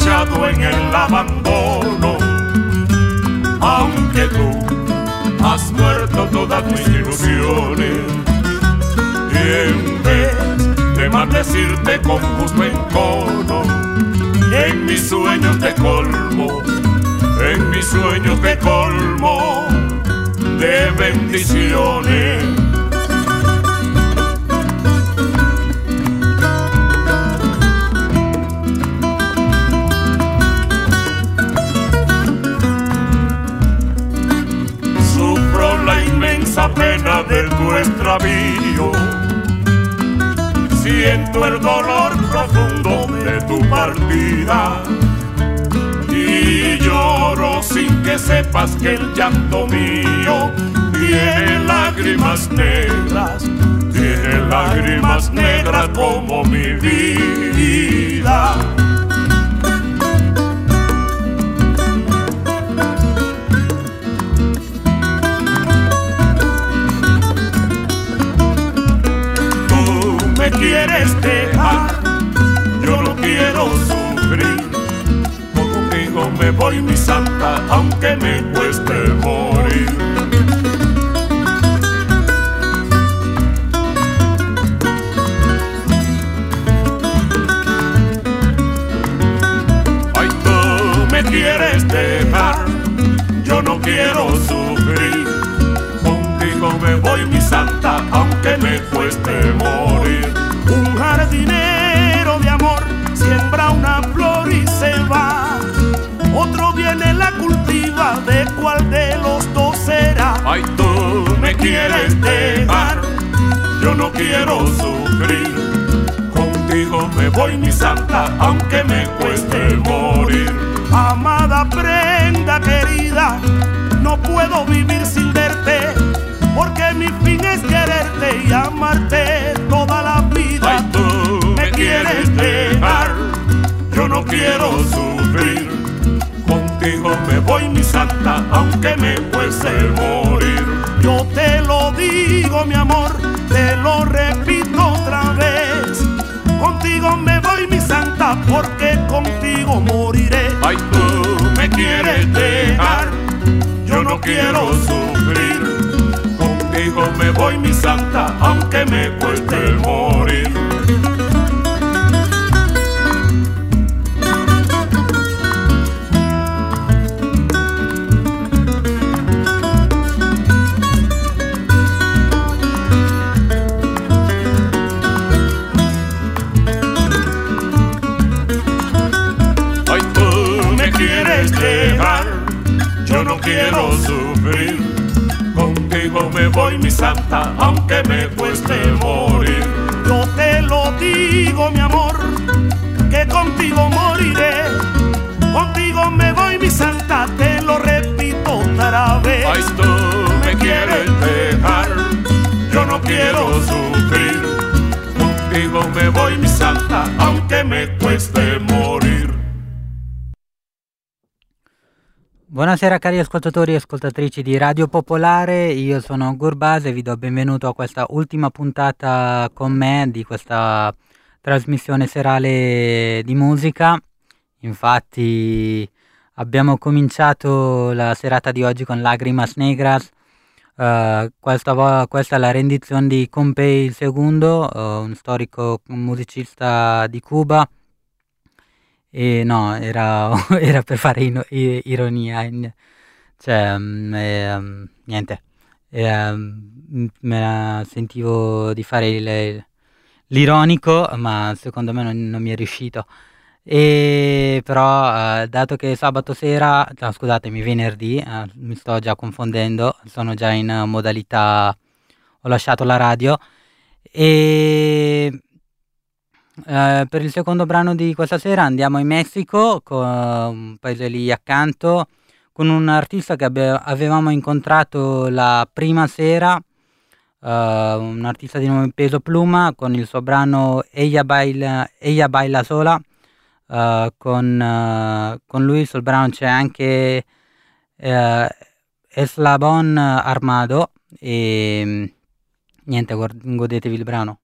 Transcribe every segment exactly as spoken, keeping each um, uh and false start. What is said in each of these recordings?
echado en el abandono, aunque tú has muerto todas mis ilusiones. Y en vez de maldecirte con justo encono, en mis sueños te colmo, en mis sueños te colmo de bendiciones. Sufro la inmensa pena de tu extravío, siento el dolor profundo de tu partida y lloro sin que sepas que el llanto mío tiene lágrimas negras, tiene lágrimas negras como mi vida. Quieres dejar, yo no quiero sufrir, contigo me voy mi santa, aunque me cueste morir. Ay, tú me quieres dejar, yo no quiero sufrir, contigo me voy mi santa, aunque me cueste morir. Un jardinero de amor siembra una flor y se va, otro viene la cultiva, ¿de cuál de los dos será? Ay, tú me quieres dejar, yo no quiero sufrir, contigo me voy mi santa, aunque me cueste morir. Amada prenda querida, no puedo vivir sin verte, porque mi fin es quererte y amarte toda la vida. Ay, tú me quieres dejar, yo no quiero sufrir, contigo me voy mi santa, aunque me cueste morir. Yo te lo digo mi amor, te lo repito otra vez, contigo me voy mi santa, porque contigo moriré. Ay, tú me quieres dejar, yo no quiero sufrir, contigo me voy mi santa, aunque me cueste morir. Ay, tú me quieres dejar, yo no quiero sufrir, contigo me voy mi santa, aunque me cueste morir. Yo te lo digo mi amor, que contigo moriré, contigo me voy mi santa, te lo repito otra vez. Ay, tú me quieres dejar, yo no quiero sufrir, contigo me voy mi santa, aunque me cueste morir. Buonasera cari ascoltatori e ascoltatrici di Radio Popolare, io sono Gurbaz e vi do benvenuto a questa ultima puntata con me di questa trasmissione serale di musica. Infatti abbiamo cominciato la serata di oggi con Lágrimas Negras, uh, questa, vo- questa è la rendizione di Compay il secondo, uh, un storico musicista di Cuba. E no, era, era per fare ino- i- ironia, in- cioè, mm, ehm, niente, ehm, me la sentivo di fare il- l'ironico, ma secondo me non, non mi è riuscito. E però, eh, dato che sabato sera, no, scusatemi, venerdì, eh, mi sto già confondendo, sono già in eh, modalità, ho lasciato la radio e eh, per il secondo brano di questa sera andiamo in Messico, con un paese lì accanto, con un artista che abbe- avevamo incontrato la prima sera, eh, un artista di nome Peso Pluma, con il suo brano Ella Baila, Ella Baila Sola. Eh, con, eh, con lui sul brano c'è anche eh, Eslabon Armado e niente, guard- godetevi il brano.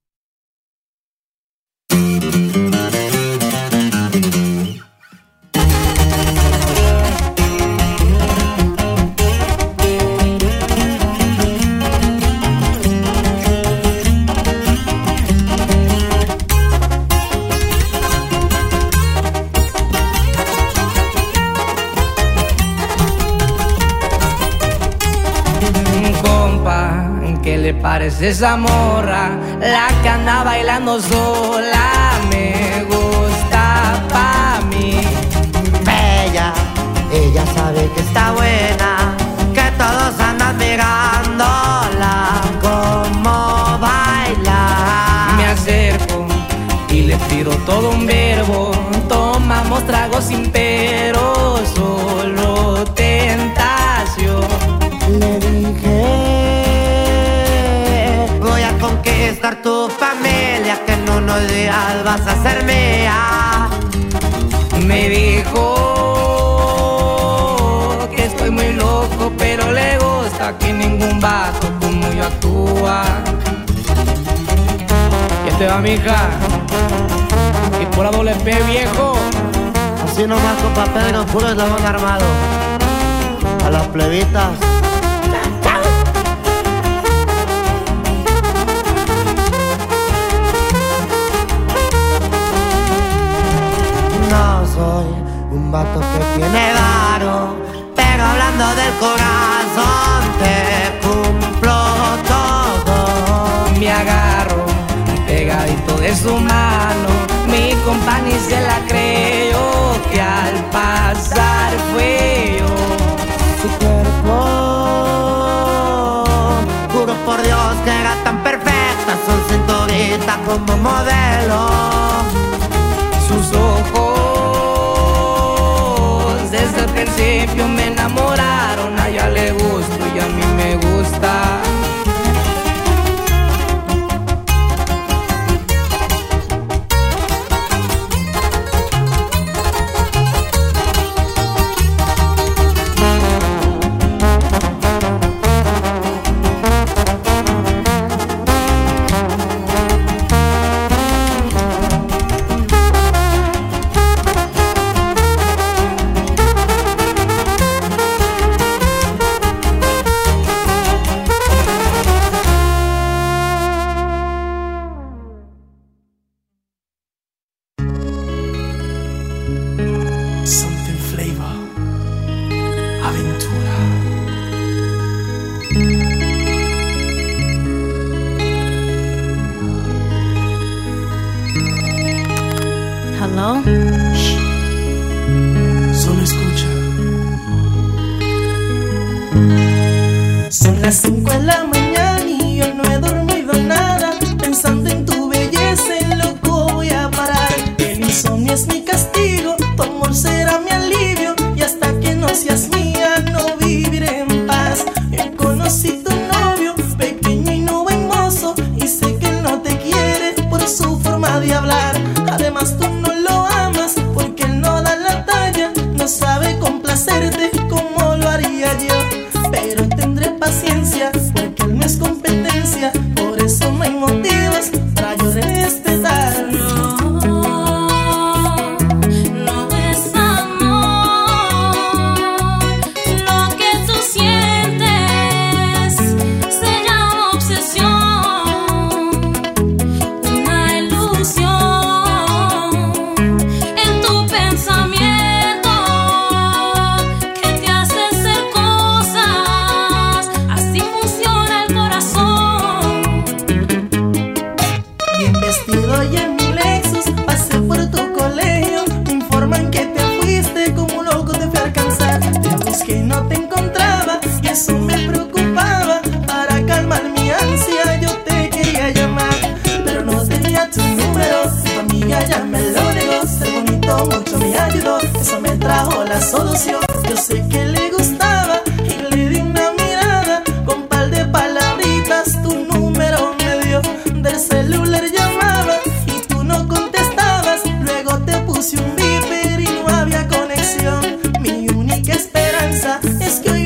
parece esa morra, la que anda bailando sola. Me gusta pa' mí. Bella, ella sabe que está buena, que todos andan mirándola como baila. Me acerco y le tiro todo un verbo. Tomamos tragos sin pero, solo tentación. Le dije, voy a conquistar tu familia, que en unos días vas a ser mía. Me dijo que estoy muy loco, pero le gusta que ningún vato como yo actúa. ¿Qué te va, mija? Y por la doble P, viejo. Así nomás, compa Pedro, puro eslabón armado. A las plebitas. No soy un vato que tiene varo, pero hablando del corazón te cumplo todo. Me agarro pegadito de su mano, mi compa ni se la creyó, que al pasar fue yo. Su cuerpo, juro por Dios que era tan perfecta, son cinturita como modelo. Sus ojos desde el principio me enamoraron, a ella le gusto y a mí me gusta. Hello? Shh. Solo escucha. Son las cinco de la mañana y yo no he dormido nada. Pensando en tu belleza, en loco voy a parar. El insomnio es mi castigo, tu amor será mi alivio. Y hasta que no seas mía, no viviré en paz. Yo conocí tu novio, pequeño y no buen mozo, y sé que él no te quiere por su forma de hablar. Además tú no lo amas porque él no da la talla, no sabe complacerte como lo haría yo. Pero tendré paciencia porque él no es competencia, por eso no hay motivos para yo respetar. La solución, yo sé que le gustaba y le di una mirada con par de palabritas, tu número me dio, del celular llamaba y tú no contestabas, luego te puse un beeper y no había conexión. Mi única esperanza es que hoy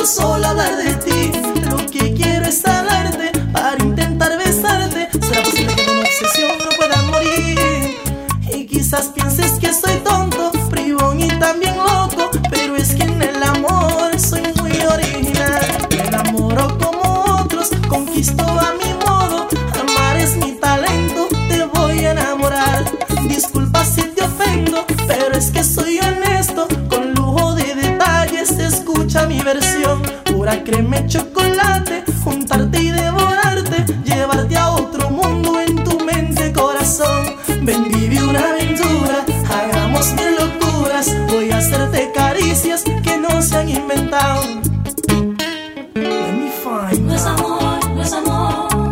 quiero solo hablar de ti. Lo que quiero es hablarte para intentar besarte. ¿Será posible que de una obsesión no pueda morir? Y quizás pienses que soy tonto, bribón y también loco, pero es que en el amor soy muy original. Me enamoro como otros, conquisto a mi modo. Amar es mi talento, te voy a enamorar. Disculpa si te ofendo, pero es que soy honesto. Con lujo de detalles, escucha mi versión. Pura crema y chocolate, juntarte y devorarte, llevarte a otro mundo en tu mente, corazón. Ven, vive una aventura, hagamos mil locuras. Voy a hacerte caricias que no se han inventado. Let me find. No es amor, no es amor,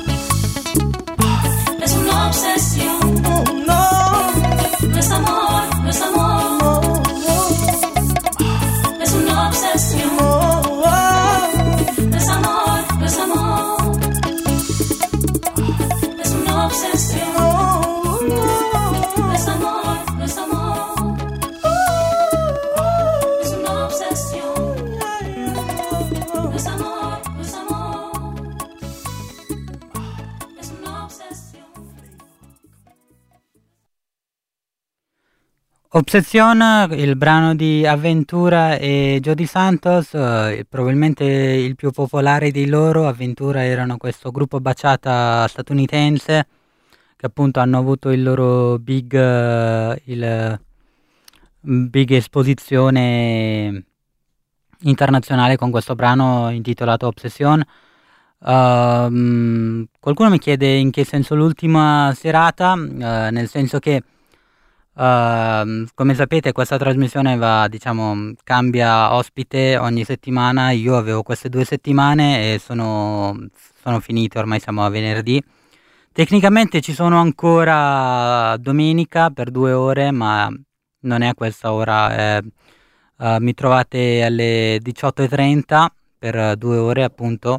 es una obsesión. Oh, no. No es amor, no es amor, Oh, oh, es una obsesión. oh, oh. No es amor, no es amor, es una obsesión. Oh, oh. No es amor, no es amor, es una obsesión. No es amor, no es amor, es una obsesión. Obsession, il brano di Avventura e Jody Santos, eh, probabilmente il più popolare di loro. Avventura erano questo gruppo baciata statunitense che appunto hanno avuto il loro big, eh, il, mm, big esposizione internazionale con questo brano intitolato Obsession. Ehm, qualcuno mi chiede in che senso l'ultima serata, eh, nel senso che Uh, come sapete questa trasmissione va, diciamo, cambia ospite ogni settimana. Io avevo queste due settimane e sono, sono finite, ormai siamo a venerdì. Tecnicamente ci sono ancora domenica per due ore, ma non è a questa ora. Eh, uh, mi trovate alle diciotto e trenta per due ore appunto.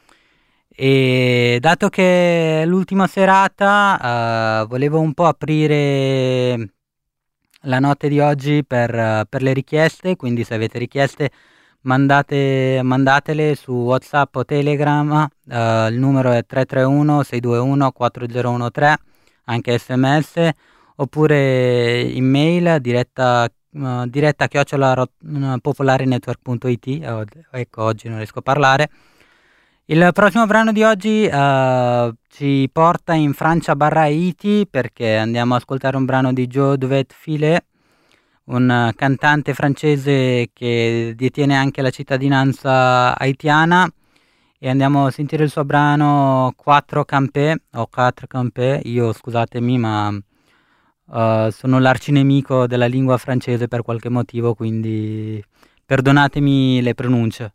E dato che è l'ultima serata, uh, volevo un po' aprire la notte di oggi per, per le richieste, quindi se avete richieste mandate, mandatele su WhatsApp o Telegram, uh, il numero è tre tre uno sei due uno quattro zero uno tre, anche sms, oppure email diretta, uh, diretta chiocciola popolarenetwork punto it. Oh, ecco, oggi non riesco a parlare. Il prossimo brano di oggi uh, ci porta in Francia barra Haiti, perché andiamo ad ascoltare un brano di Joe Duvet-Filet, un uh, cantante francese che detiene anche la cittadinanza haitiana, e andiamo a sentire il suo brano Quatre Campé o Quatre Campé. Io, scusatemi, ma uh, sono l'arcinemico della lingua francese per qualche motivo, quindi perdonatemi le pronunce.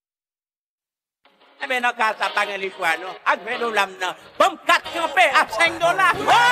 Mais non, quand ça parle les fois, non, avec nous l'âme, non, comme quatre campés à cinq dollars.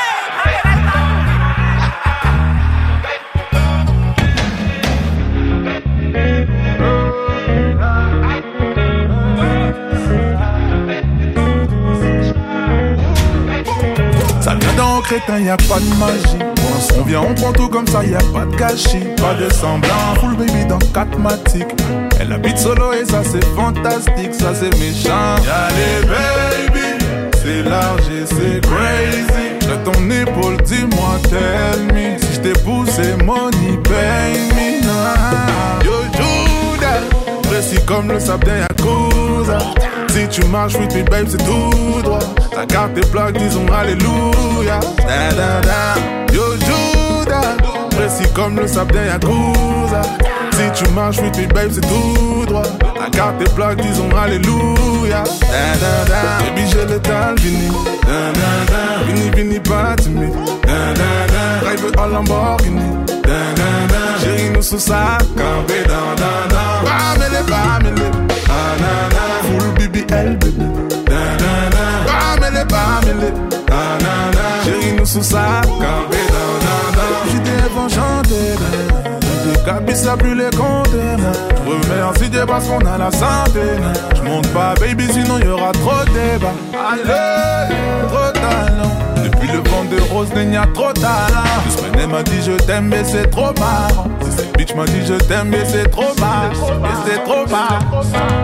Ça vient d'un crétin, y a pas de magie. On vient, on prend tout comme ça, y a pas de gâchis. Pas de semblant, full baby dans quatre matiques. Elle habite solo et ça c'est fantastique, ça c'est méchant. Y'a les baby, c'est large et c'est crazy. J'ai ton épaule, dis-moi, tell me. Si j't'épouse, c'est money, pay me. Nah. Yo Judas, précis comme le sable d'un Yakuza. Si tu marches with me babe, c'est tout droit. Ta carte est plaque, disons alléluia. Da da da. Yo Judas, précis comme le sable d'un Yakuza. Si tu marches with me babe, c'est tout droit. Ta carte est plaque, disons alléluia. Da da da. Baby j'ai le tal, vini. Da da da. Vini vini pas timide. Da da da. Drive en Lamborghini. Da da da. Chérie nous sous ça, campé dans da da. Bamele bamele. Ah na na. Full B B L baby. Da da da. Bamele bamele. Ah na na. Chérie nous sous ça, campé dans da da. J'ai des vents chanter. Cabis ça plus les compter. Remercie Dieu parce qu'on a la santé. J'monte pas baby sinon y'aura trop de débat. Allez, trop talent. Depuis le vent de rose il y a trop talent. Deux semaines m'a dit je t'aime mais c'est trop marrant. Cette bitch m'a dit je t'aime mais c'est trop marrant. Mais c'est trop marrant.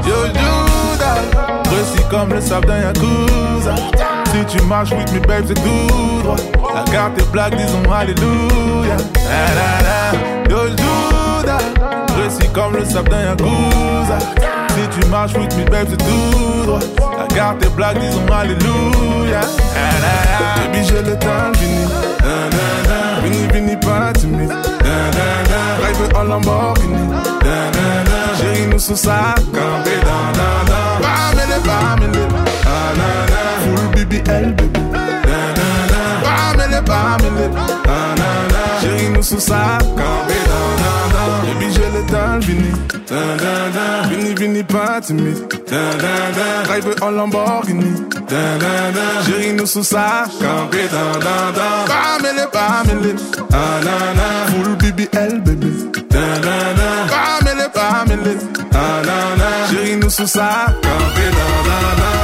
Yo Judas, précis comme le sable d'un Yakuza. Si tu marches with me babe c'est tout droit. La carte est blague, disons alléluia. Da, da, da. Yo Judas, précis comme le sable d'un Yakuza. Si tu marches with me babe c'est tout droit. La carte est blague, disons alléluia. Da, da, da. Baby j'ai le temps fini. Da, da, da. Vini vini pas timide. Da, da, da. Drive en Lamborghini. Da, da, da. Chérie nous sous sa campé. Da, da, da. Bamele bamele. Da, da, da. Full B B L baby. Da, da, da. Bamele bamele. Da, da, da. Chérie nous sous sa campé. Da, da, da. Baby j'ai le temps vini. Da, da, da. Vini vini pas timide. Da, da, da. Drive en Lamborghini. Da, da, da. Chérie nous sous sa campé. Da, da, da. Bamele bamele. Da, da, da. Full B B L baby. Da, da, da. Bamele bamele. Da, da, da. Chérie nous sous sa campé. Da, da, da.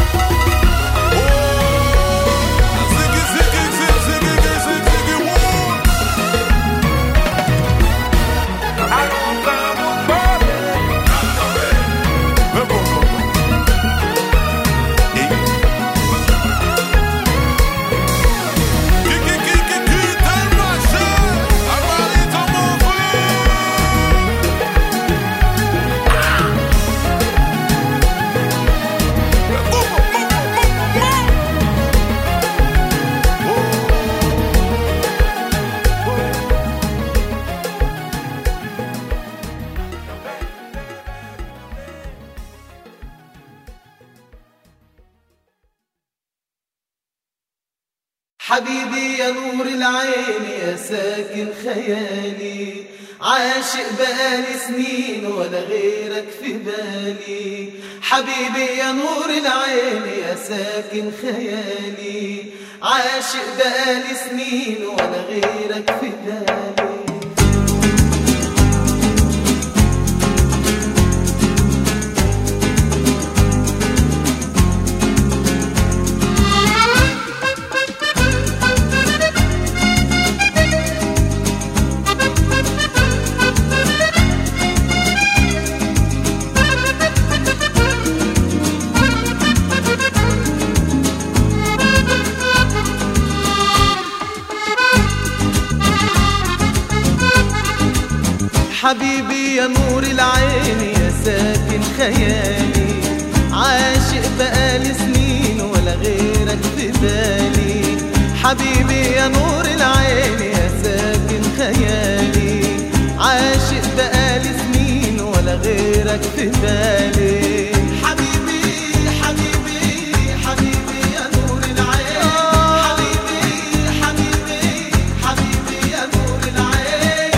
حبيبي يا نور العين يا ساكن خيالي عاشق بقالي سنين ولا غيرك في بالي حبيبي يا نور العين يا ساكن خيالي عاشق بقالي سنين ولا غيرك في بالي حبيبي يا نور العين يا ساكن خيالي عاشق بقالي سنين ولا غيرك في بالي حبيبي يا نور العين يا ساكن خيالي عاشق بقالي سنين ولا غيرك في بالي حبيبي حبيبي حبيبي يا نور العين حبيبي حبيبي حبيبي يا نور العين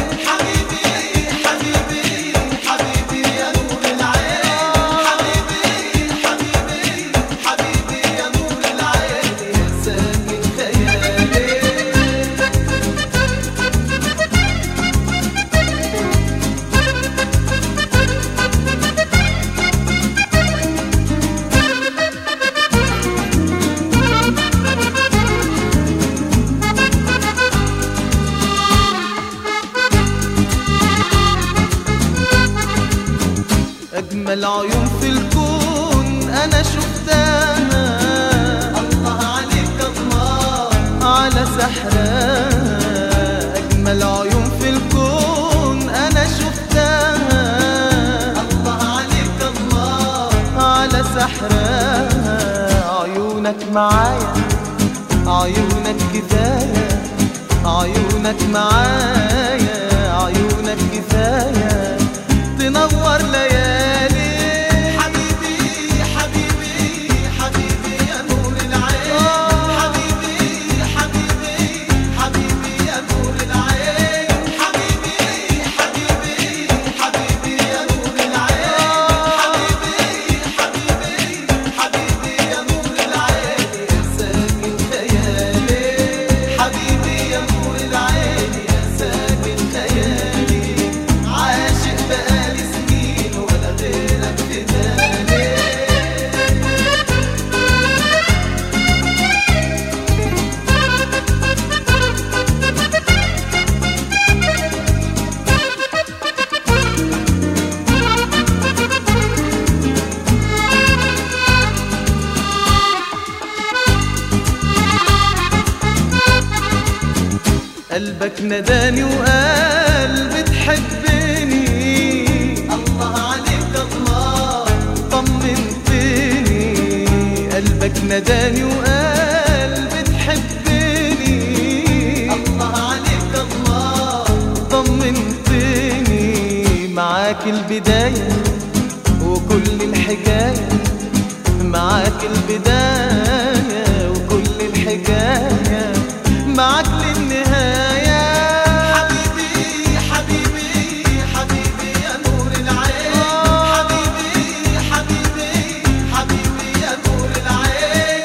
أجمل عيون في الكون أنا شفتها الله عليك الله على سحرها أجمل عيون في الكون أنا شفتها الله عليك الله على سحرها عيونك معايا عيونك كفاية عيونك معايا عيونك كفاية تنور ليالي حبيبي حبيبي حبيبي يا نور العين حبيبي حبيبي حبيبي يا نور العين حبيبي حبيبي حبيبي يا نور العين حبيبي حبيبي حبيبي يا نور العين يا ساكن خيالي حبيبي يا نور العين يا ساكن خيالي عاشق قلبك نداني وقال بتحبني. الله عليك الله طمنتني. قلبك نداني وقال بتحبني. الله عليك الله طمنتني. معاك البداية وكل الحكاية، معاك البداية وكل الحكاية، معاك للنهاية. حبيبي حبيبي حبيبي يا نور العين. حبيبي حبيبي حبيبي يا نور العين.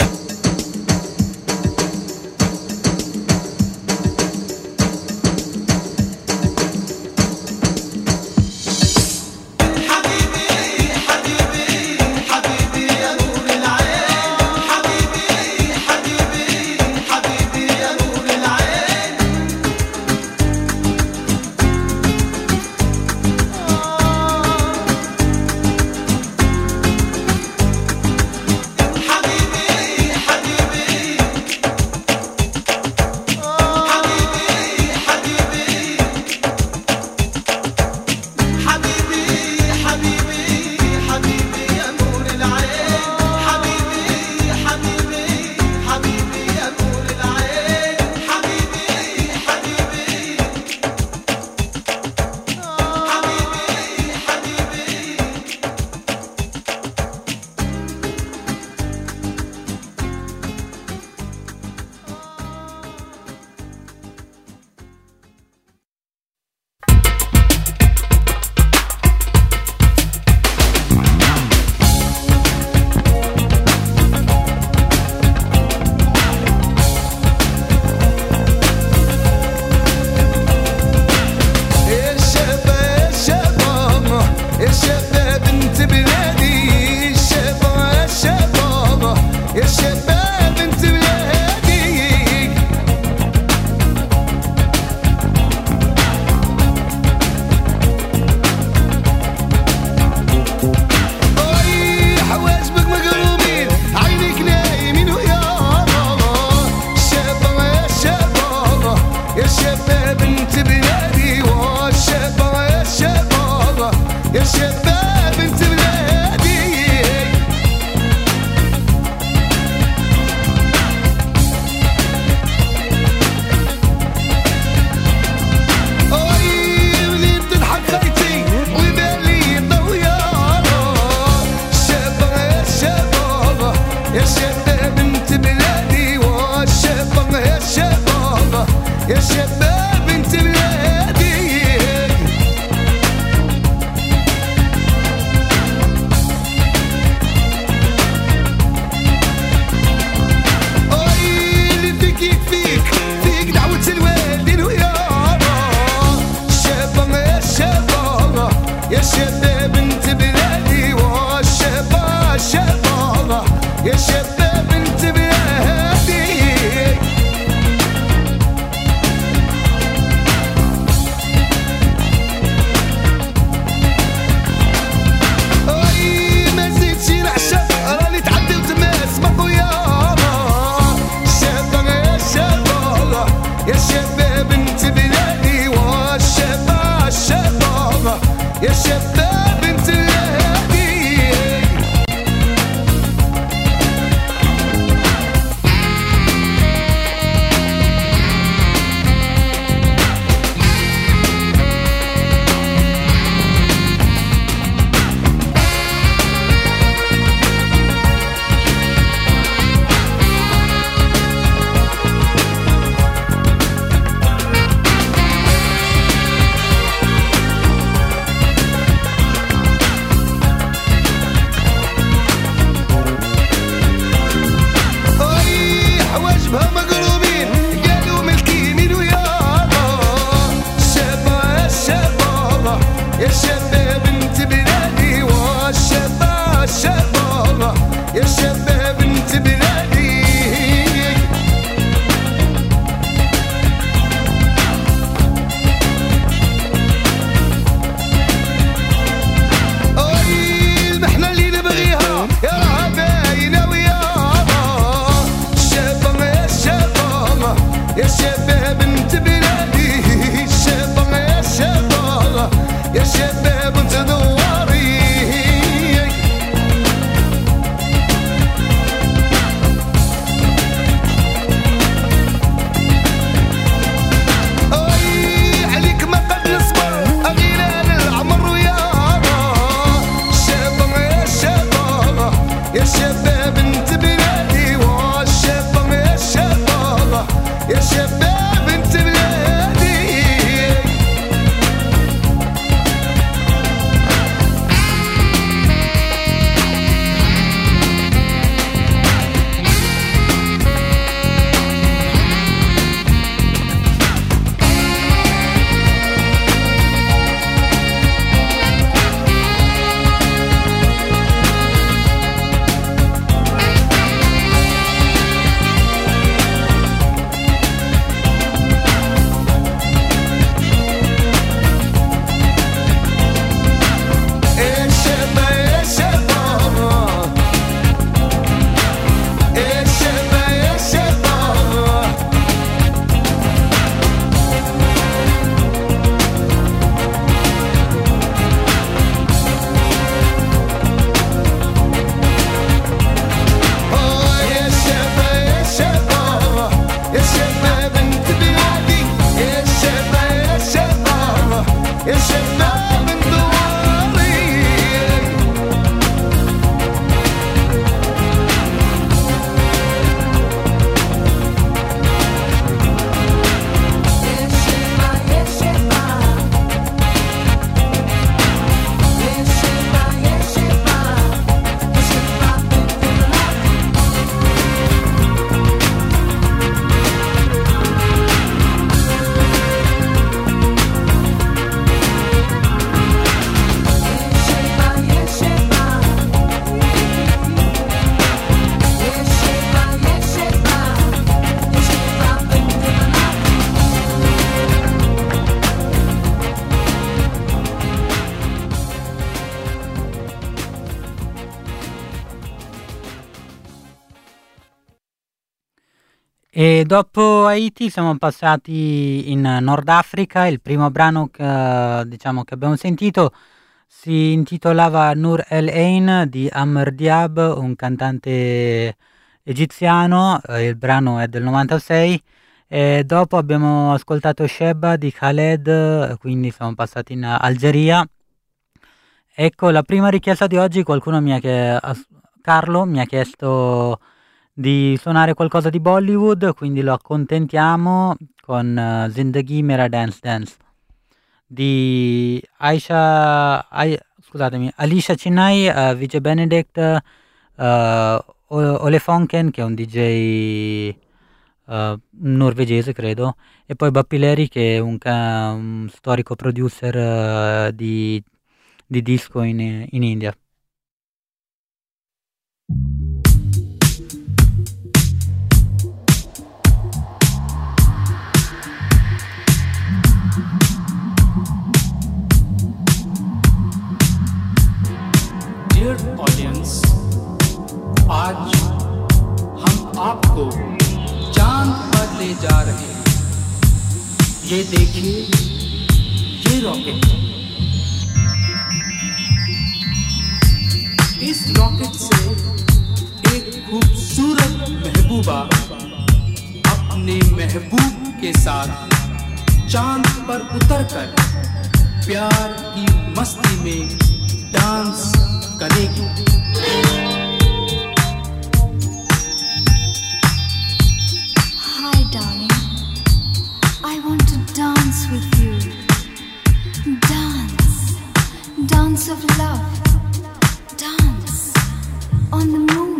حبيبي حبيبي حبيبي يا نور العين. حبيبي حبيبي حبيبي يا نور العين. E dopo Haiti siamo passati in Nord Africa. Il primo brano che, diciamo, che abbiamo sentito si intitolava Nur El Ain di Amr Diab, un cantante egiziano. Eh, il brano è del novantasei. E dopo abbiamo ascoltato Sheba di Khaled, quindi siamo passati in Algeria. Ecco, la prima richiesta di oggi, qualcuno mi ha chie- as- Carlo mi ha chiesto di suonare qualcosa di Bollywood, quindi lo accontentiamo con eh, Zindagi Mera Dance Dance di Aisha, Ai- scusatemi, Alicia Cinnai, eh, Vijay Benedict, eh, O- Ole Fonken, che è un D J eh, norvegese credo, e poi Bappileri, che è un, ca- un storico producer eh, di, di disco in, in India. Dear audience, आज हम आपको चांद पर ले जा रहे हैं। ये देखिए, ये रॉकेट, इस रॉकेट से एक खूबसूरत महबूबा अपने महबूब के साथ चांद पर उतरकर प्यार की मस्ती में डांस करेगी। Hi, darling. I want to dance with you. Dance. Dance of love. Dance on the moon.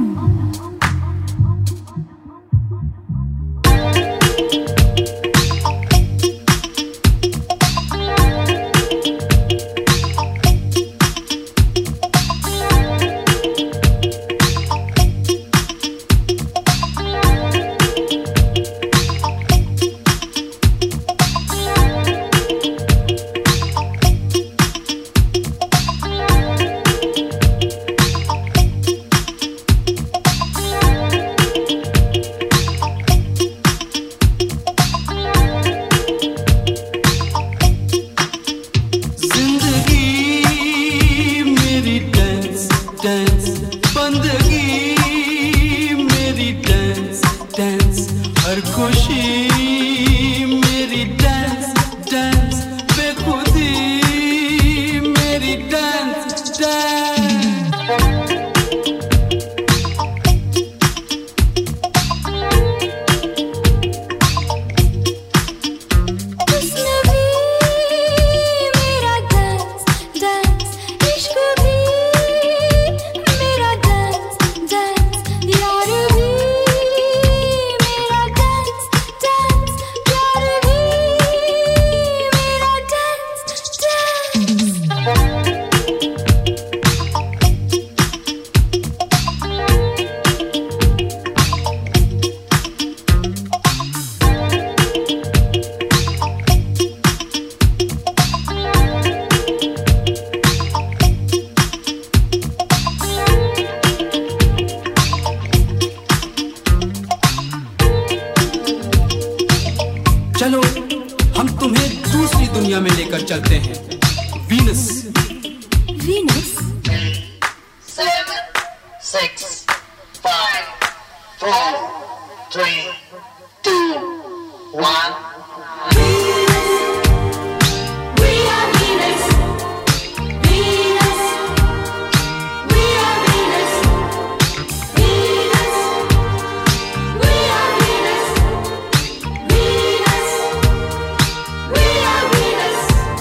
चलो हम तुम्हें दूसरी दुनिया में लेकर चलते हैं, Venus. Venus? Seven, six, five, four, three, two, one. We are Venus. Venus. We are Venus. Venus. We are Venus. Venus. We are Venus.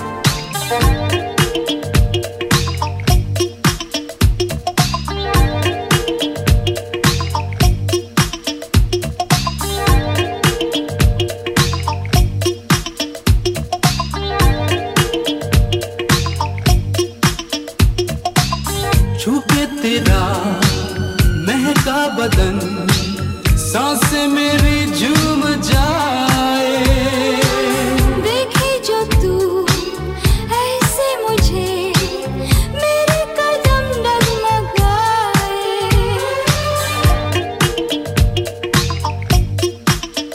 छूके तेरा महका बदन, सांसें मेरी झूम जाए। देखे जो तू ऐसे मुझे, मेरे कदम डगमगाए।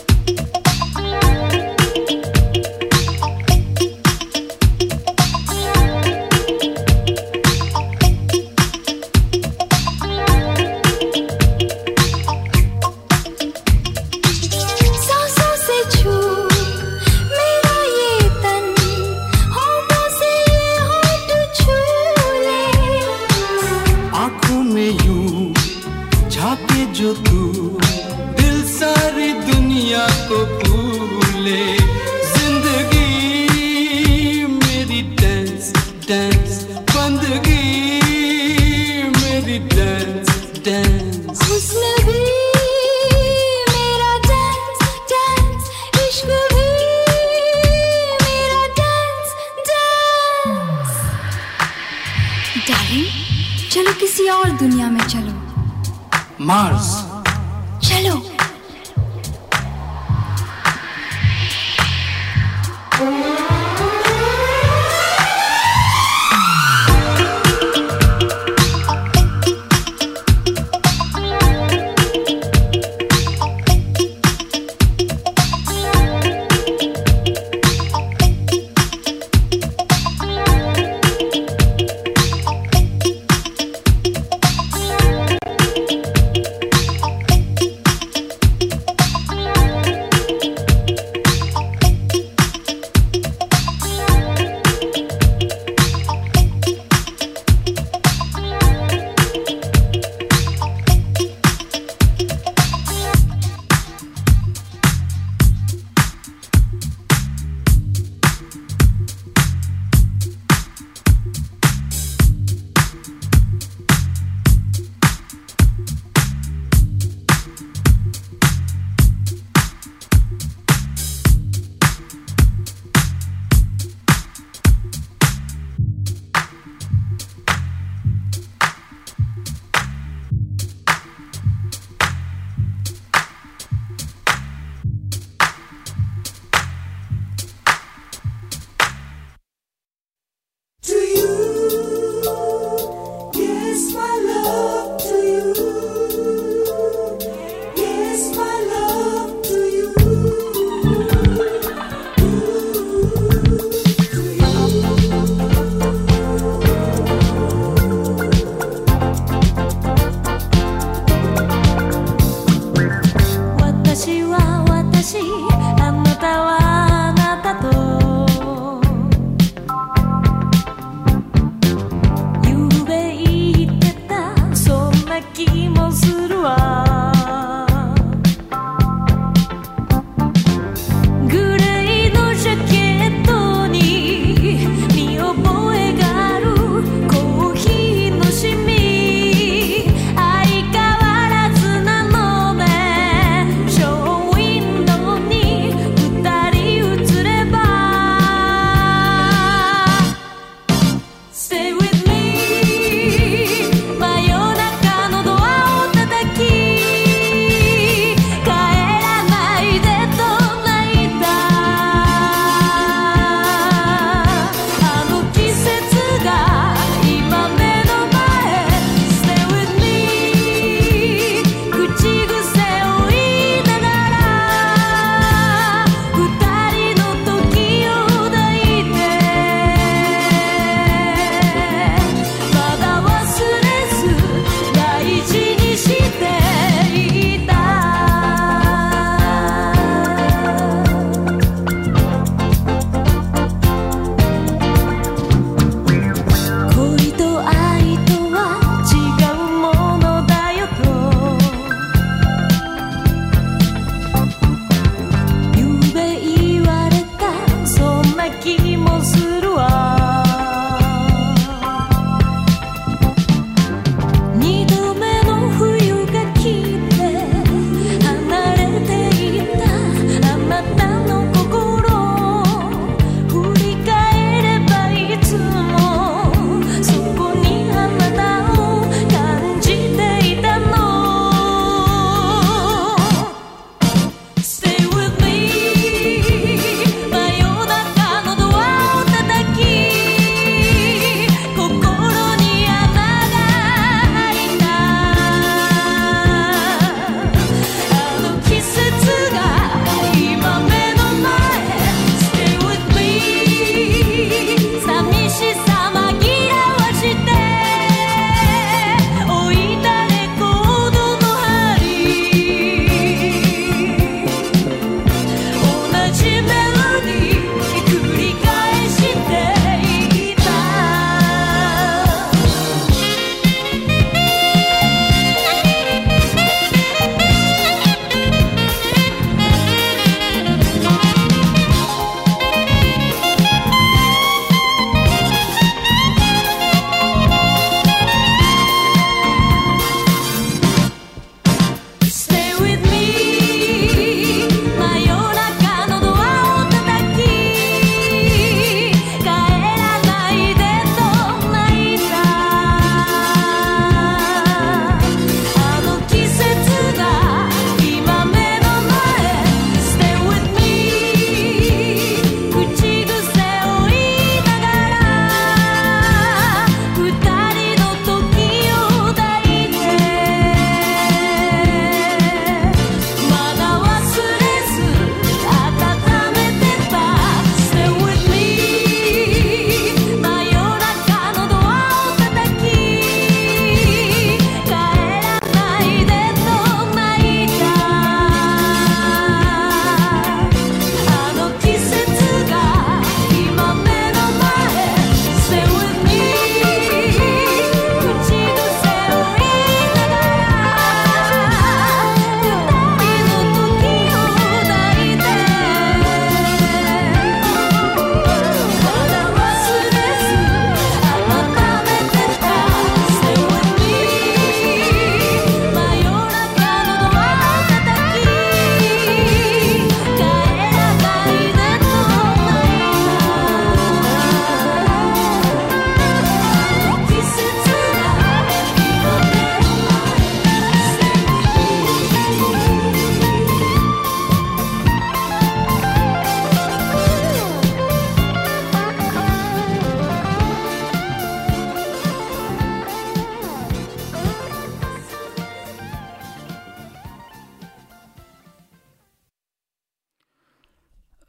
में यूं झाके जो तू, दिल सारी दुनिया को भूले। जिंदगी मेरी डांस डांस, बंदगी मेरी डांस डांस। हुस्न भी मेरा डांस डांस, इश्क भी मेरा डांस डांस। डार्लिंग, चलो किसी और दुनिया में चलो। मार्स चलो।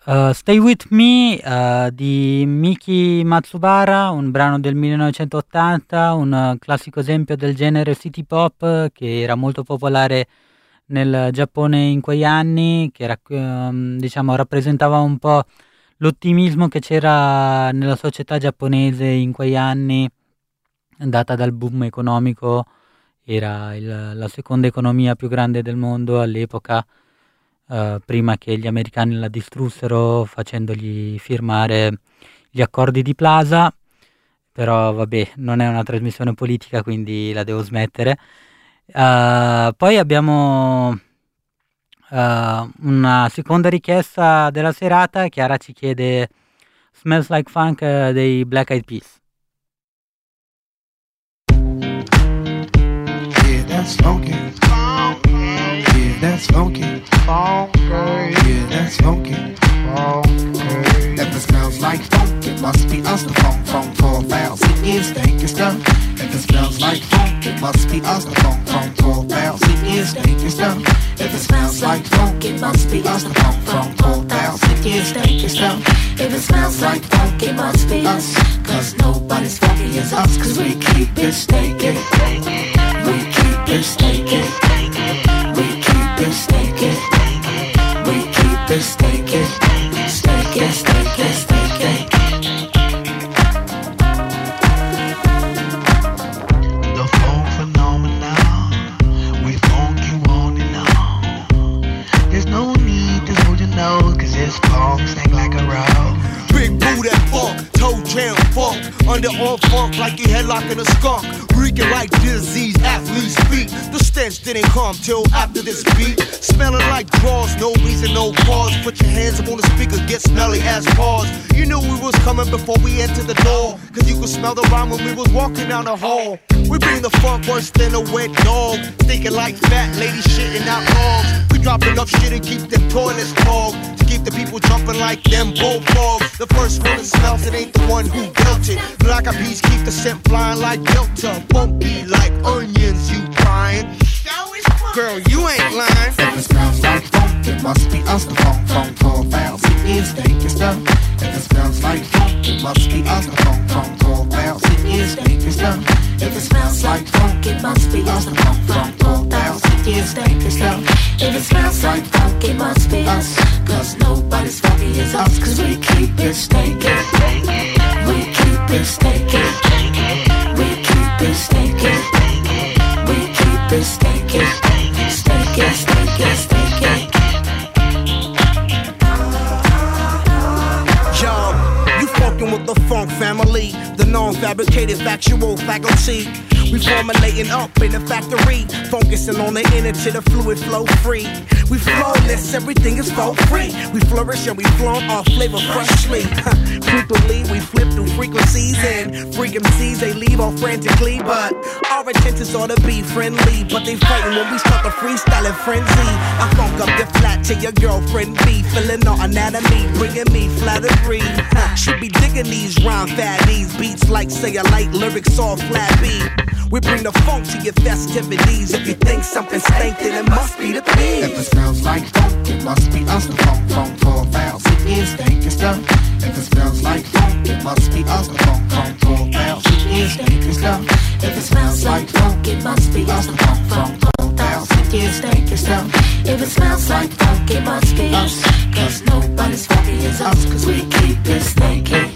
Uh, Stay With Me uh, di Miki Matsubara, un brano del millenovecentottanta, un uh, classico esempio del genere city pop uh, che era molto popolare nel Giappone in quegli anni, che era, um, diciamo, rappresentava un po' l'ottimismo che c'era nella società giapponese in quegli anni, data dal boom economico. Era il, la seconda economia più grande del mondo all'epoca, Uh, prima che gli americani la distrussero facendogli firmare gli accordi di Plaza. Però vabbè, non è una trasmissione politica, quindi la devo smettere. Uh, poi abbiamo uh, una seconda richiesta della serata. Chiara ci chiede Smells Like Funk uh, dei Black Eyed Peas. Yeah, that's funky. Yeah, that's funky. Funky. Yeah, that's funky. Funky. If it smells like funk, it must be us. The funk, funk, four valves. It is stinky stuff. If it smells like funk, it must be us. The funk, funk, four valves. It is stinky stuff. If it smells like funk, it must be us. The funk, funk, four valves. It is stinky stuff. If it smells like funk, it must be us. Cause nobody's funky as us. Cause we keep it stinky. We keep it stinky. We keep it stinky. We keep it stinky. Stinky, stinky, stinky. The funk phenomenon. We funk you on and on. There's no need to hold your nose, cause this funk stank like a rose. Big boo that funk, toe jam funk. Underarm funk like you headlocking a skunk. Reeking like disease, athlete's feet. The stench didn't come till after this beat. Smelling like drawers, no reason, no cause. Put your hands up on the speaker, get smelly as paws. You knew we was coming before we entered the door, cause you could smell the rhyme when we was walking down the hall. We bring the funk worse than a wet dog. Stinking like fat ladies shitting out logs. We drop enough shit and keep them toilets clogged, to keep the people jumping like them bullfrogs. The first one that smells it ain't the one who built it. Black Eyed Peas keep the scent flying like Delta. Funky like onions, you crying. Girl, you ain't lying. If it smells like funk, it must be us. The funk, funk, four valves. It is stinky stuff. If it smells like funk, it must be us. The funk, funk, four valves. It is stinky stuff. If it smells like funk, it must be us. The funk, funk, four valves. It is stinky stuff. If it smells like funk, it must be us. Cause nobody's funky as us. Cause we keep it stinky. We keep it stinky. We keep it stinky. We keep it stinky. Stinky, stinky, stinky. Yo, you fucking with the funk family, the non-fabricated factual faculty. We formulating up in the factory, focusing on the inner to the fluid flow free. We flawless, everything is for free. We flourish and we flaunt our flavor freshly. Frequently we flip through frequencies and freak M Cs, they leave all frantically. But our intentions ought to be friendly, but they frighten when we start the freestyling frenzy. I funk up the flat to your girlfriend B, feeling our anatomy, bringing me flattery. She be digging these rhyme fatties, beats like say a light lyrics all flabby. We bring the funk to your festivities. If you think something stank, then it must be the beat. If it smells like funk, it must be us. The funk, funk, four valves. It is stinky stuff. If it smells like funk, it must be us. The funk, funk, four valves. It is stinky stuff. If it smells like funk, it must be us. The funk, funk, four valves. It is stinky stuff. If it smells like funk, it must be us. Cause nobody's funky as us. Cause we keep it stinky.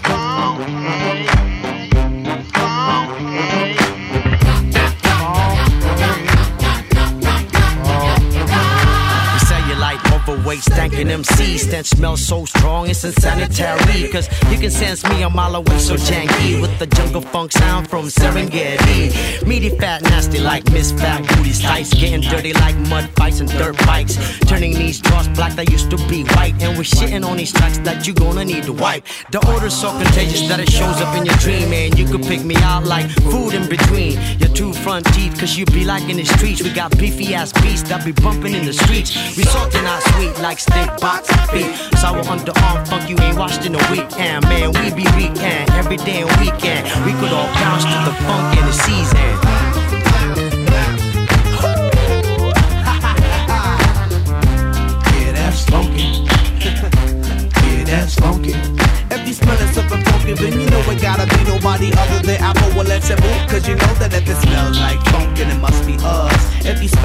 Overweight, stankin' M C, stench smells so strong it's insanitary. Cause you can sense me a mile away, so janky with the jungle funk sound from Serengeti. Meaty, fat, nasty like Miss Fat Booty's tights, getting dirty like mud fights and dirt bikes, turning these drawers black that used to be white. And we're shitting on these tracks that you gonna need to wipe. The odor's so contagious that it shows up in your dream, and you could pick me out like food in between your two front teeth. Cause you be like in the streets, we got beefy ass beasts that be bumping in the streets. We saltin' not sweet like steak box beef. Sour underarm funk you ain't watched in a weekend. Man, we be weekend, every damn weekend. We could all bounce to the funk in the season. Yeah, that's funky. Yeah,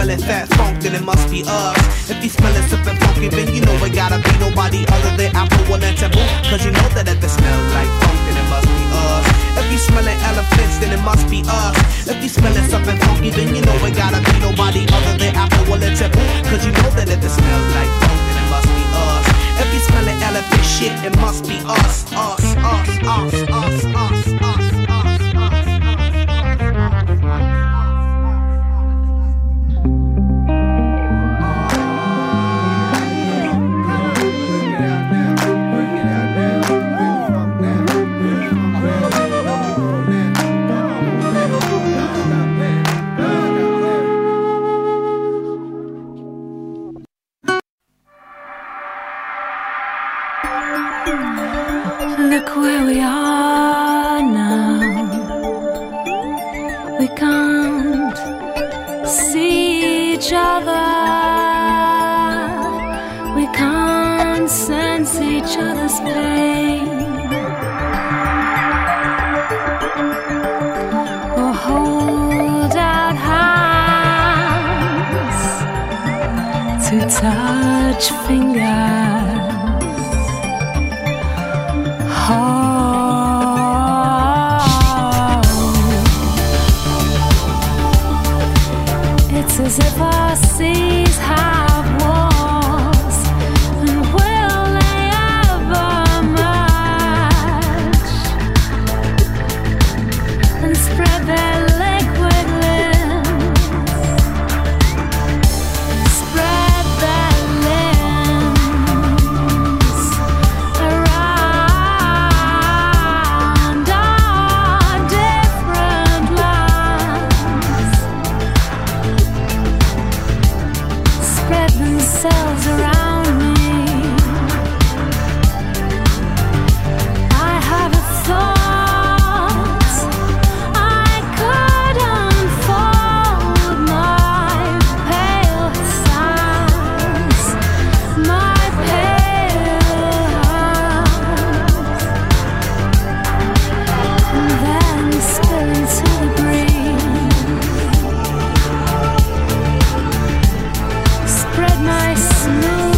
smelling fat funk, then it must be us. If you smelling something funky, then you know it gotta be nobody other than Apple One and Taboo. Cause you know that if it smells like funk, then it must be us. If you smelling elephants, then it must be us. If you smelling something funky, then you know it gotta be nobody other than Apple One and Taboo. Cause you know that if it smells like funk, then it must be us. If you smelling elephant shit, it must be us, us, us, us, us, us, us. Look where we are now. We can't see each other. We can't sense each other's pain or hold out hands to touch fingers. Oh, it's as if our seas have walls, and will they ever merge and spread their liquid limbs, spread their limbs around our different lands, spread themselves around me. I have a thought I could unfold my pale sands, my pale hands, and then spill into the breeze. Spread my smooth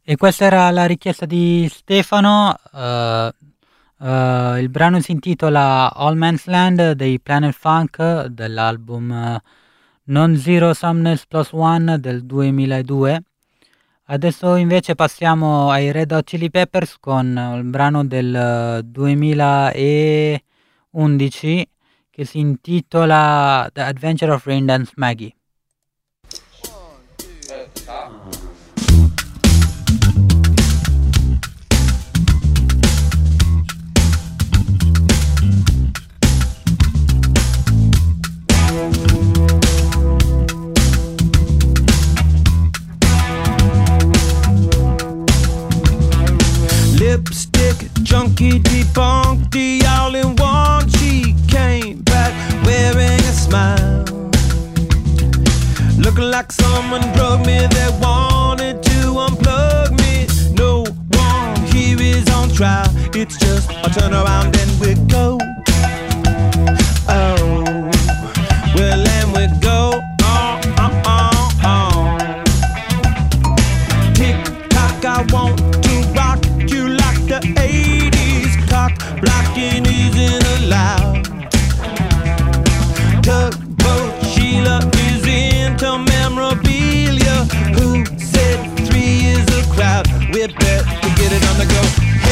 E questa era la richiesta di Stefano. Uh, uh, il brano si intitola All Man's Land dei Planet Funk dell'album uh, Non Zero Sumness Plus One del duemiladue. Adesso invece passiamo ai Red Hot Chili Peppers con uh, il brano del uh, duemilaundici che si intitola The Adventure of Raindance Maggie. Lipstick junkie debunked the all in one. She came back wearing a smile, looking like someone drugged me that wanted to unplug me. No one here is on trial, it's just a turn around and we go. Oh, well, and we go on, on, on, on. Tick tock, I want to rock you like the eighties. Cock blocking isn't allowed. Tugboat Sheila is into memorabilia. Who said three is a crowd? We bet to get it on the go.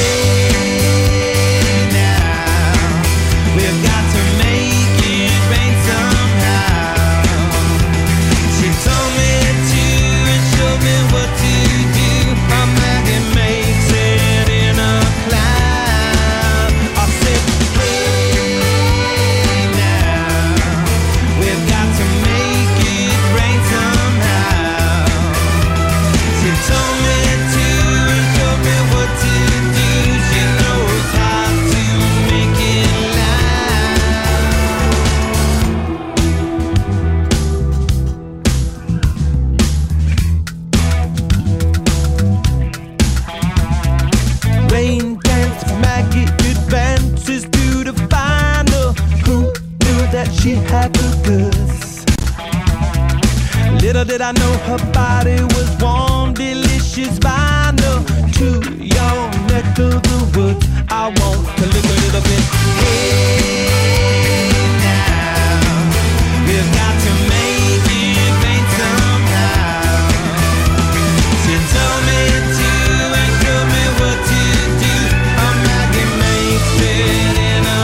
Hey now, we've got to make it rain somehow. She told me to and showed me what to do. A maggot makes it in a cloud. I said, hey now, we've got to make it rain somehow. She told me to and showed me what to do. She knows how to make it Rain dance Maggie advances to the final. Who knew that she had the goods? Little did I know her body was warm, delicious vinyl. To your neck of the woods, I want to live a little bit. Hey now, we've got to make it rain somehow. She told me to and showed me what to do. A maggot makes it in a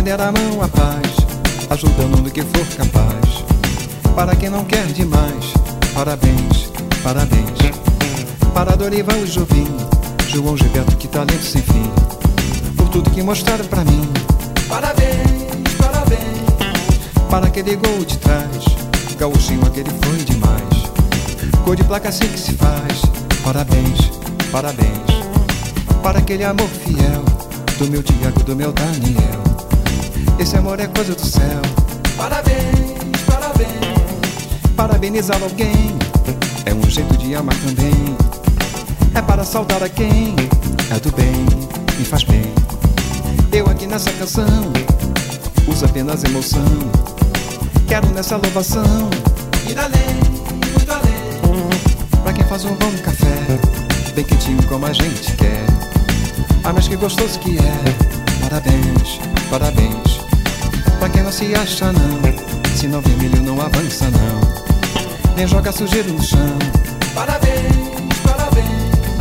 estender a mão à paz, ajudando no que for capaz. Para quem não quer demais, parabéns, parabéns. Para Dorival e Jobim, João Gilberto, que talento sem fim, por tudo que mostraram pra mim. Parabéns, parabéns. Para aquele gol de trás, gauchinho, aquele foi demais. Cor de placa assim que se faz. Parabéns, parabéns. Para aquele amor fiel, do meu Tiago, do meu Daniel. Esse amor é coisa do céu. Parabéns, parabéns. Parabenizar alguém é um jeito de amar também. É para saudar a quem é do bem, me faz bem. Eu aqui nessa canção uso apenas emoção. Quero nessa louvação ir além, muito além. Pra quem faz um bom café, bem quentinho como a gente quer. Ah, mas que gostoso que é. Parabéns, parabéns. Pra quem não se acha não, se não vermelho não avança não, nem joga sujeira no chão. Parabéns, parabéns.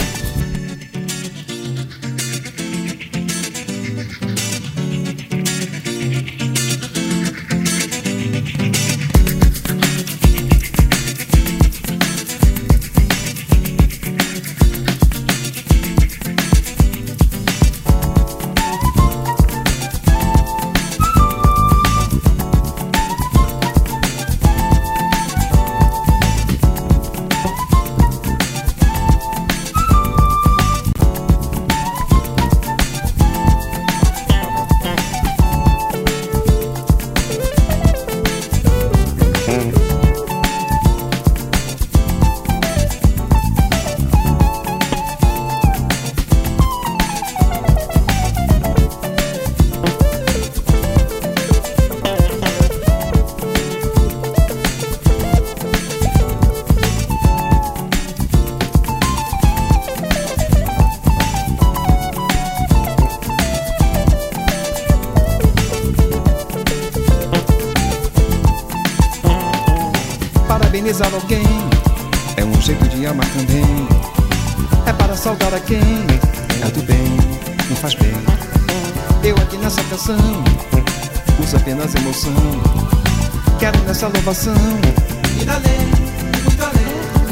Parabenizar alguém é um jeito de amar também. É para saudar a quem é do bem, me faz bem. Eu aqui nessa canção uso apenas emoção. Quero nessa louvação ir além, muito além.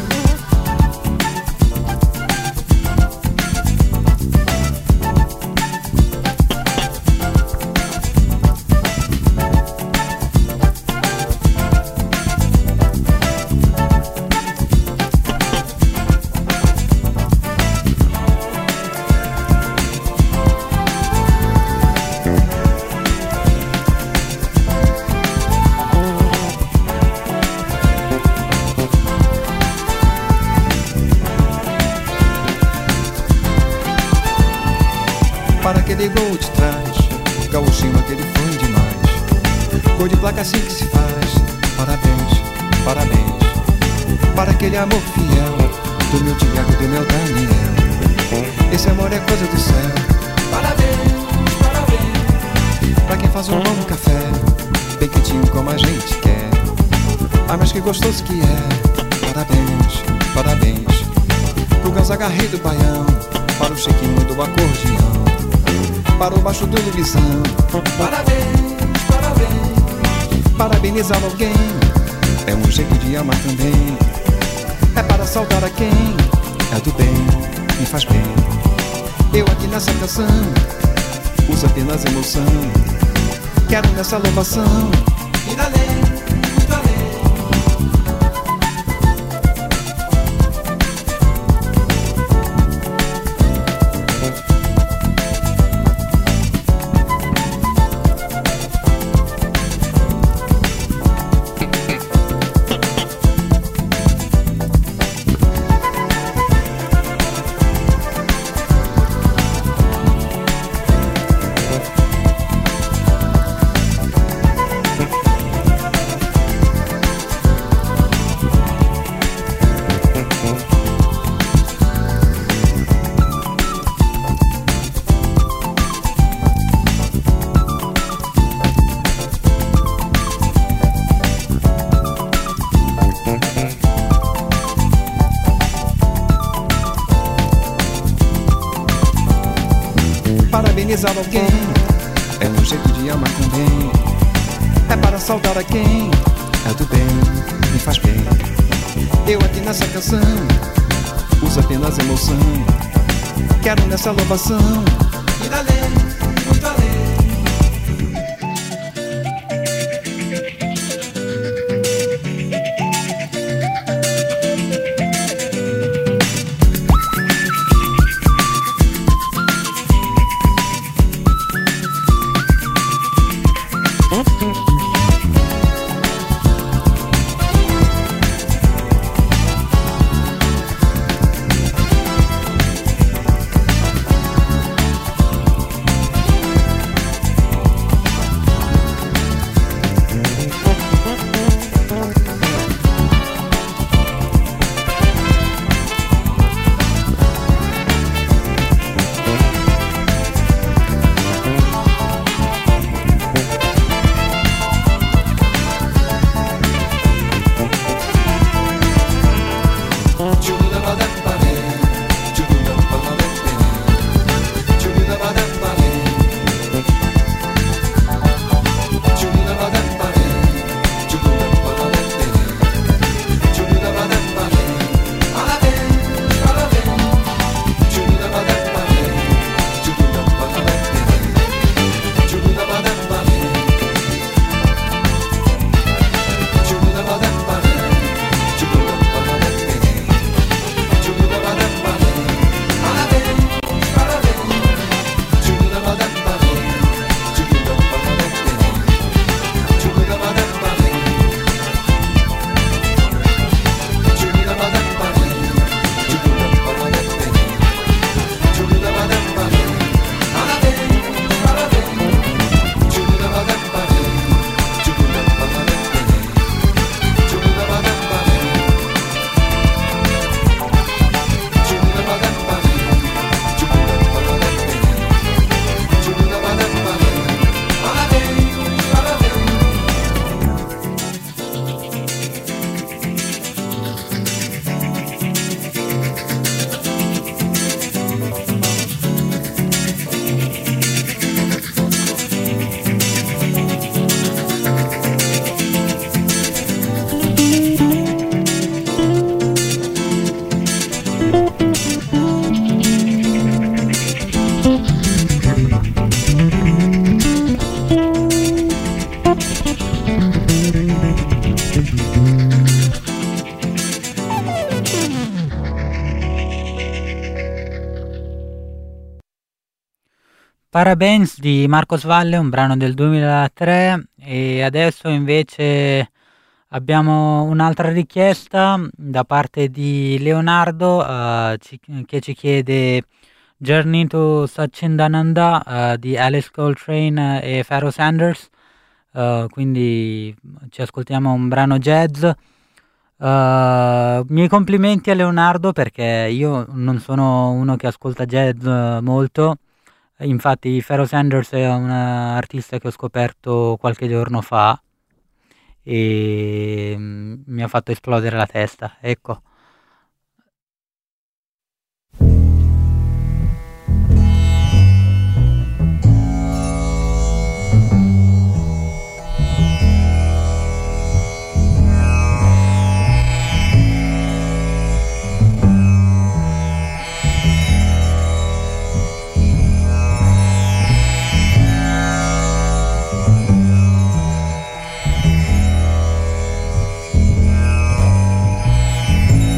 Para aquele gol de trás, gauchinho, aquele foi demais. Cor de placa assim que se faz. Parabéns, parabéns. Para aquele amor fiel, do meu Tiago, do meu Daniel. Esse amor é coisa do céu. Parabéns, parabéns. Pra quem faz um bom café, bem quentinho como a gente quer. Ah, mas que gostoso que é. Parabéns, parabéns. Pro Gonzaga Rei do Baião, para o Chiquinho do acordeão, para o baixo do Luizão. Parabéns, parabéns. Parabenizar alguém é um jeito de amar também. É para saudar a quem é do bem, me faz bem. Eu aqui nessa canção uso apenas emoção. Quero nessa louvação ir além, muito além. Parabenizar alguém É um jeito de amar também. É para saudar a quem é do bem, me faz bem. Eu aqui nessa canção uso apenas emoção. Quero nessa louvação ir além, muito além. Parabéns di Marcos Valle, un brano del duemilatré, e adesso invece abbiamo un'altra richiesta da parte di Leonardo uh, ci, che ci chiede Journey to Satchidananda uh, di Alice Coltrane e Pharoah Sanders, uh, quindi ci ascoltiamo un brano jazz. Uh, miei complimenti a Leonardo, perché io non sono uno che ascolta jazz uh, molto. Infatti Pharoah Sanders è un artista che ho scoperto qualche giorno fa e mm, mi ha fatto esplodere la testa, ecco. Thank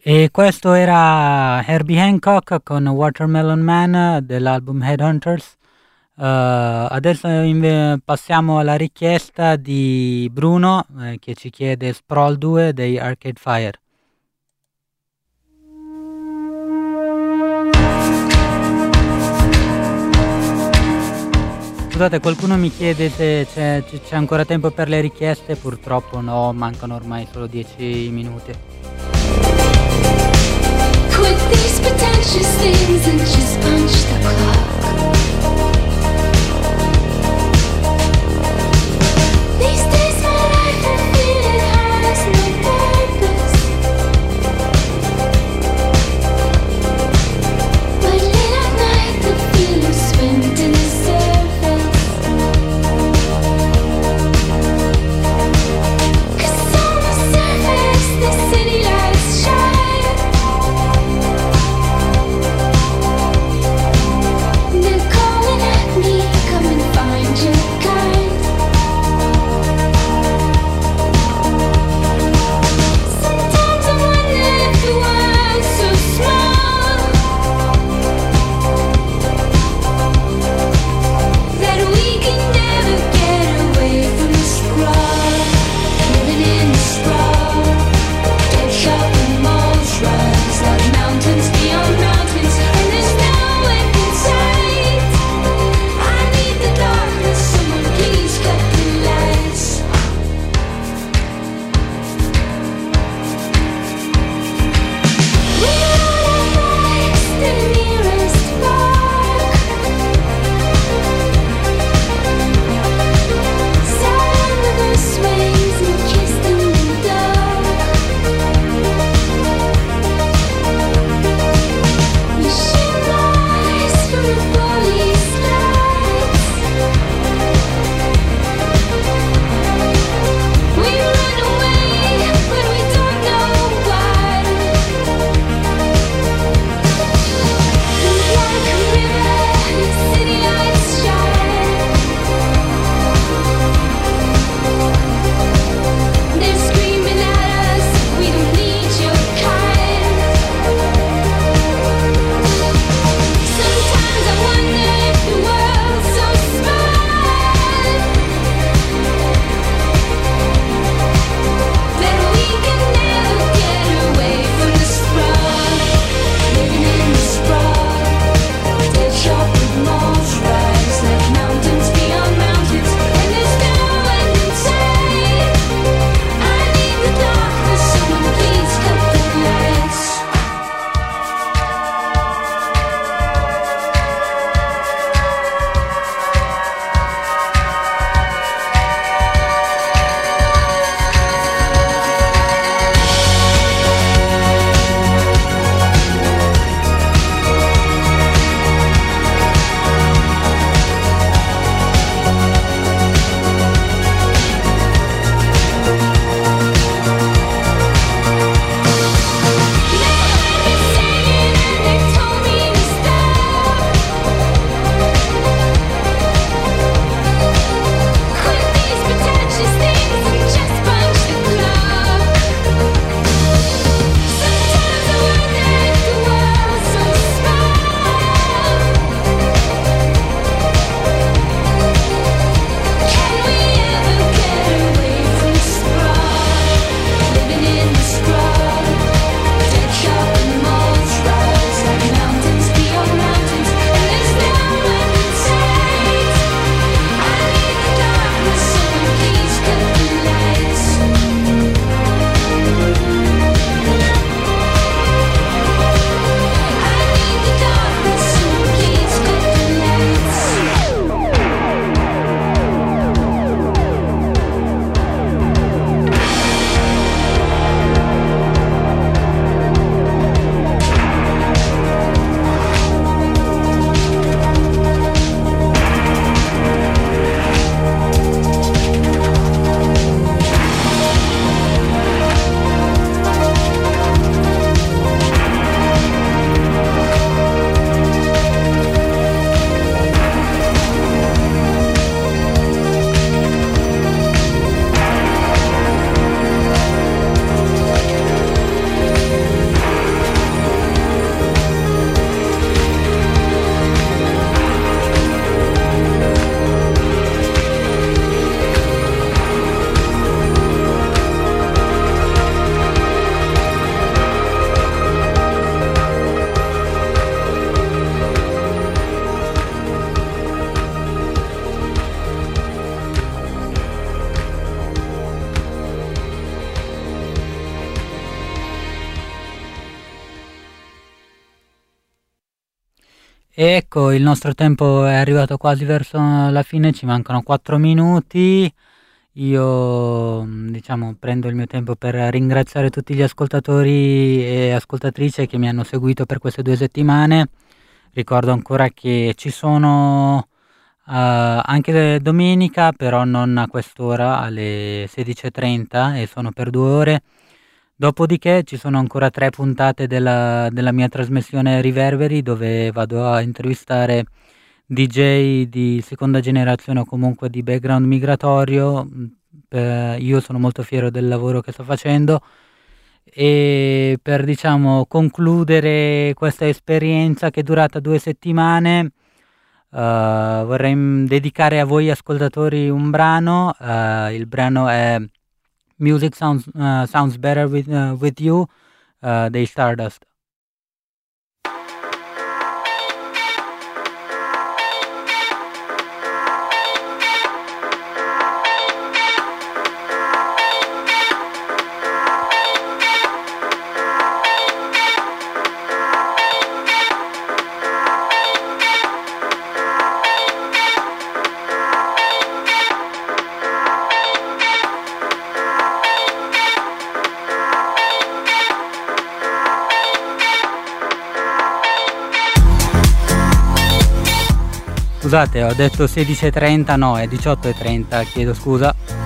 E questo era Herbie Hancock con Watermelon Man dell'album Headhunters. Uh, adesso inve- passiamo alla richiesta di Bruno eh, che ci chiede Sprawl due dei Arcade Fire. Scusate, qualcuno mi chiede se c'è, c'è ancora tempo per le richieste. Purtroppo no, mancano ormai solo dieci minuti. Quit these pretentious things and just punch the clock. These days my life I feel it has no purpose. But late at night the feelings swim to the surface. 'Cause on the surface the city lights shine. E ecco, il nostro tempo è arrivato quasi verso la fine, ci mancano quattro minuti. Io diciamo prendo il mio tempo per ringraziare tutti gli ascoltatori e ascoltatrici che mi hanno seguito per queste due settimane. Ricordo ancora che ci sono uh, anche domenica, però non a quest'ora, alle sedici e trenta, e sono per due ore. Dopodiché ci sono ancora tre puntate della, della mia trasmissione Riverberi, dove vado a intervistare D J di seconda generazione o comunque di background migratorio. Eh, io sono molto fiero del lavoro che sto facendo, e per diciamo concludere questa esperienza che è durata due settimane uh, vorrei dedicare a voi ascoltatori un brano. Uh, il brano è Music Sounds, uh, sounds Better With, uh, with You uh, dei Stardust. Scusate, ho detto sedici e trenta, no, è diciotto e trenta, chiedo scusa.